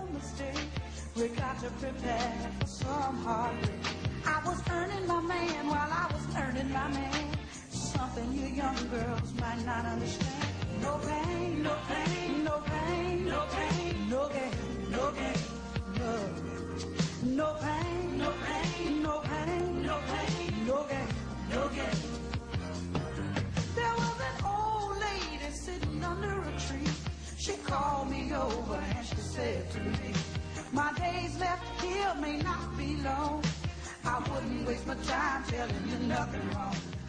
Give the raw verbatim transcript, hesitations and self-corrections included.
mistake. We got to prepare for some heartbreak. I was earning my man while I was earning my man. Something you young girls might not understand. No pain, no pain, no pain, no pain, no gain, no gain, no. No pain, no pain, no pain, no pain, no gain, no gain. There was an old lady sitting under a tree. She called me over and she said to me, my days left here may not be long. I wouldn't waste my time telling you nothing wrong.